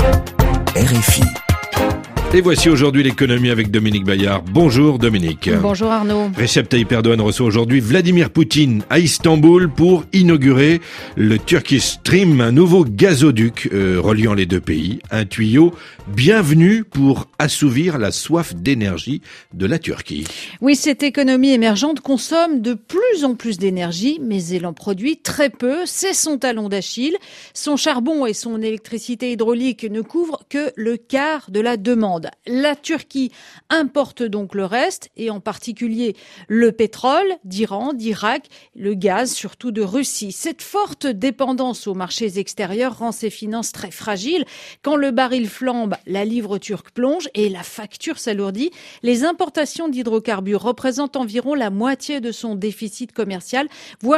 RFI. Et voici aujourd'hui l'économie avec Dominique Bayard. Bonjour Dominique. Bonjour Arnaud. Recep Tayyip Erdogan reçoit aujourd'hui Vladimir Poutine à Istanbul pour inaugurer le Turkish Stream, un nouveau gazoduc reliant les deux pays. Un tuyau bienvenu pour assouvir la soif d'énergie de la Turquie. Oui, cette économie émergente consomme de plus en plus d'énergie, mais elle en produit très peu. C'est son talon d'Achille. Son charbon et son électricité hydraulique ne couvrent que le quart de la demande. La Turquie importe donc le reste, et en particulier le pétrole d'Iran, d'Irak, le gaz surtout de Russie. Cette forte dépendance aux marchés extérieurs rend ses finances très fragiles. Quand le baril flambe, la livre turque plonge et la facture s'alourdit. Les importations d'hydrocarbures représentent environ la moitié de son déficit commercial, voire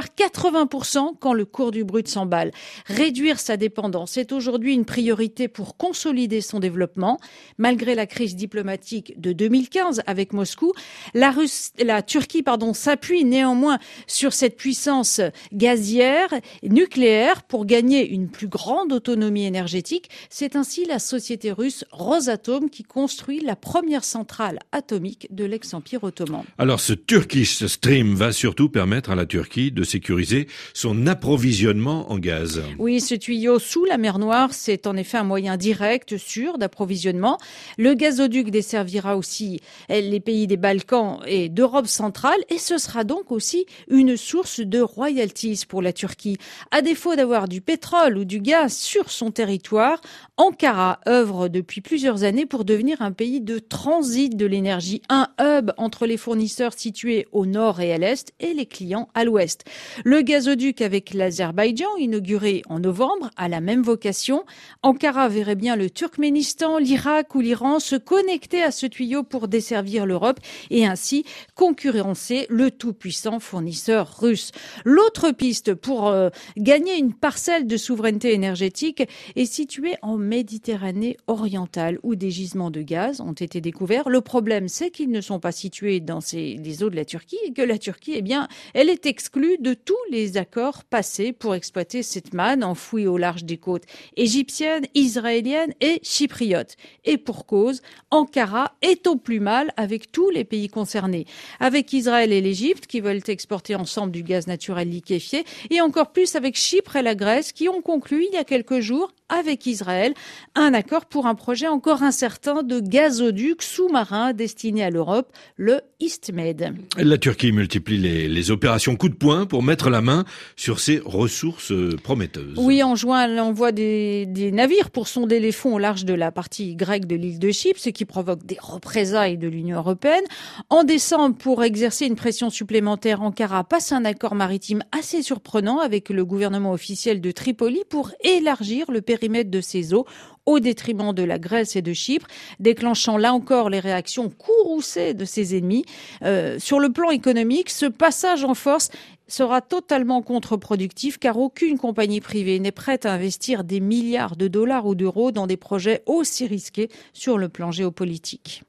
80% quand le cours du brut s'emballe. Réduire sa dépendance est aujourd'hui une priorité pour consolider son développement. Malgré la crise diplomatique de 2015 avec Moscou, la Turquie s'appuie néanmoins sur cette puissance gazière, nucléaire pour gagner une plus grande autonomie énergétique. C'est ainsi la société russe Rosatom qui construit la première centrale atomique de l'ex-empire ottoman. Alors ce Turkish Stream va surtout permettre à la Turquie de sécuriser son approvisionnement en gaz. Oui, ce tuyau sous la mer Noire, c'est en effet un moyen direct, sûr d'approvisionnement. Le gazoduc desservira aussi les pays des Balkans et d'Europe centrale, et ce sera donc aussi une source de royalties pour la Turquie. À défaut d'avoir du pétrole ou du gaz sur son territoire, Ankara œuvre depuis plusieurs années pour devenir un pays de transit de l'énergie, un hub entre les fournisseurs situés au nord et à l'est et les clients à l'ouest. Le gazoduc avec l'Azerbaïdjan, inauguré en novembre, a la même vocation. Ankara verrait bien le Turkménistan, l'Irak ou l'Iran se connecter à ce tuyau pour desservir l'Europe et ainsi concurrencer le tout-puissant fournisseur russe. L'autre piste pour gagner une parcelle de souveraineté énergétique est située en Méditerranée orientale où des gisements de gaz ont été découverts. Le problème, c'est qu'ils ne sont pas situés dans les eaux de la Turquie et que la Turquie, elle est exclue de tous les accords passés pour exploiter cette manne enfouie au large des côtes égyptiennes, israéliennes et chypriotes. Et pour cause, Ankara est au plus mal avec tous les pays concernés. Avec Israël et l'Égypte qui veulent exporter ensemble du gaz naturel liquéfié et encore plus avec Chypre et la Grèce qui ont conclu il y a quelques jours avec Israël un accord pour un projet encore incertain de gazoduc sous-marin destiné à l'Europe, le EastMed. La Turquie multiplie les opérations coup de poing pour mettre la main sur ses ressources prometteuses. Oui, en juin, elle envoie des navires pour sonder les fonds au large de la partie grecque de l'île de Chypre, ce qui provoque des représailles de l'Union européenne. En décembre, pour exercer une pression supplémentaire, Ankara passe un accord maritime assez surprenant avec le gouvernement officiel de Tripoli pour élargir le périmètre de ses eaux au détriment de la Grèce et de Chypre, déclenchant là encore les réactions courroucées de ses ennemis. Sur le plan économique, ce passage en force sera totalement contre-productif car aucune compagnie privée n'est prête à investir des milliards de dollars ou d'euros dans des projets aussi risqués sur le plan géopolitique.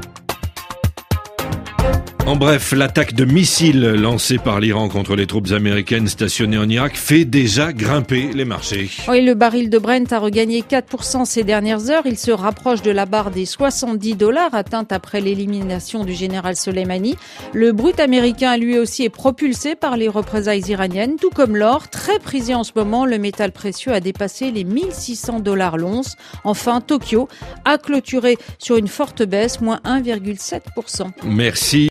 En bref, l'attaque de missiles lancée par l'Iran contre les troupes américaines stationnées en Irak fait déjà grimper les marchés. Oui, le baril de Brent a regagné 4% ces dernières heures. Il se rapproche de la barre des $70 atteinte après l'élimination du général Soleimani. Le brut américain, lui aussi, est propulsé par les représailles iraniennes, tout comme l'or. Très prisé en ce moment, le métal précieux a dépassé les $1 600 l'once. Enfin, Tokyo a clôturé sur une forte baisse, moins 1,7%. Merci.